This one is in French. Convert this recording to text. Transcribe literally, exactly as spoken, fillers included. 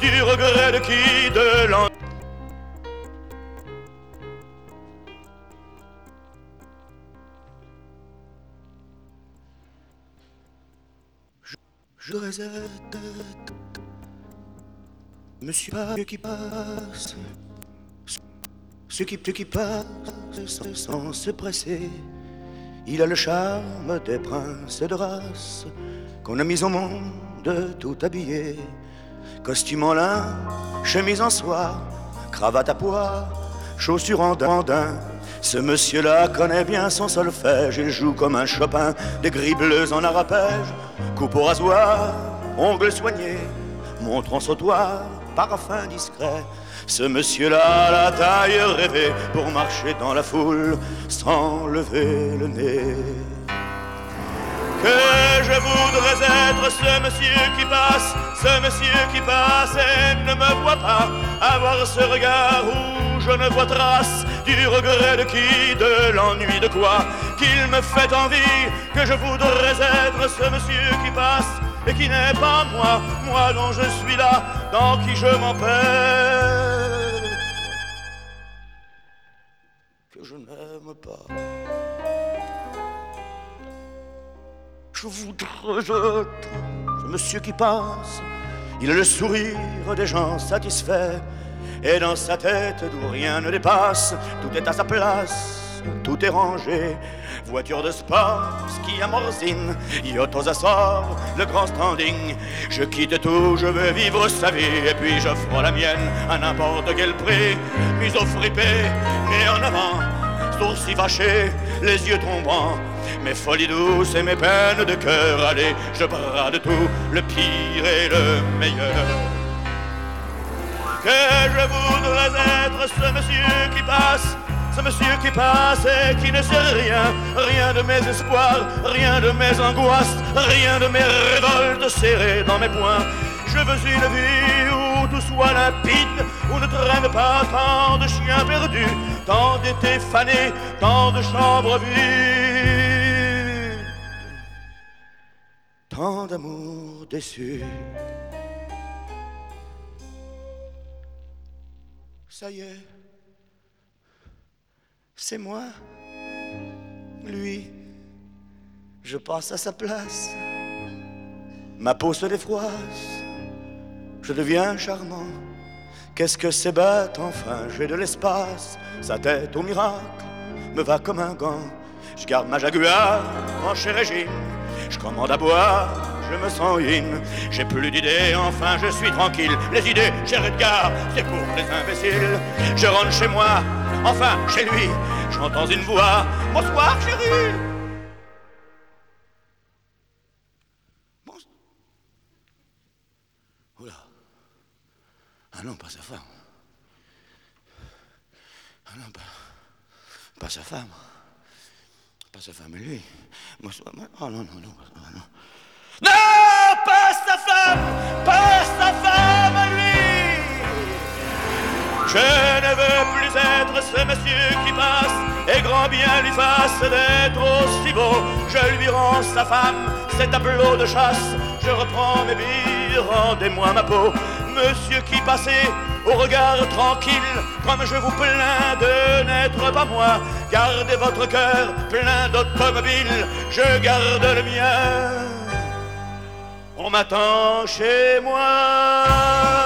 du regret de qui de l'ennui. Je résette, monsieur qui passe, ce qui, ce qui passe sans se presser. Il a le charme des princes de race qu'on a mis au monde tout habillé. Costume en lin, chemise en soie, cravate à pois, chaussures en daim. Ce monsieur-là connaît bien son solfège. Il joue comme un Chopin, des grilles bleues en arapège. Coupe au rasoir, ongles soignés, montre en sautoir, parfum discret. Ce monsieur-là a la taille rêvée pour marcher dans la foule sans lever le nez. Que je voudrais être ce monsieur qui passe, ce monsieur qui passe et ne me voit pas, avoir ce regard où je ne vois trace du regret de qui, de l'ennui de quoi, qu'il me fait envie. Que je voudrais être ce monsieur qui passe et qui n'est pas moi, moi dont je suis là, dans qui je m'empêche, que je n'aime pas. Je voudrais être ce monsieur qui passe. Il a le sourire des gens satisfaits, et dans sa tête d'où rien ne dépasse, tout est à sa place, tout est rangé. Voiture de sport, ski à morzine, yacht aux Açores, le grand standing. Je quitte tout, je veux vivre sa vie, et puis j'offre la mienne à n'importe quel prix. Museau fripé, nez en avant, sourcils fâchés, les yeux tombants. Mes folies douces et mes peines de cœur, allez, je brade tout, le pire et le meilleur. Que je voudrais être ce monsieur qui passe, ce monsieur qui passe et qui ne sait rien, rien de mes espoirs, rien de mes angoisses, rien de mes révoltes serrées dans mes poings. Je veux une vie où tout soit limpide, où ne traîne pas tant de chiens perdus, tant d'étés fanés, tant de chambres vides, tant d'amour déçu. Ça y est, c'est moi, lui, je passe à sa place. Ma peau se défroisse, je deviens charmant. Qu'est-ce que c'est bête, enfin, j'ai de l'espace. Sa tête au miracle me va comme un gant. Je garde ma Jaguar en chez régime, je commande à boire, je me sens in. J'ai plus d'idées, enfin je suis tranquille. Les idées, cher Edgar, c'est pour les imbéciles. Je rentre chez moi, enfin chez lui, j'entends une voix. Bonsoir chérie. Bonsoir. Oula. Ah non, pas sa femme. Ah non, pas, pas sa femme. Pas sa femme et lui. Bonsoir. Oh non, non, non, non. Non, pas sa femme, pas sa femme à lui. Je ne veux plus être ce monsieur qui passe, et grand bien lui fasse d'être aussi beau. Je lui rends sa femme, ses tableaux de chasse. Je reprends mes billes, rendez-moi ma peau. Monsieur qui passait au regard tranquille, comme je vous plains de n'être pas moi. Gardez votre cœur plein d'automobiles, je garde le mien. On m'attend chez moi.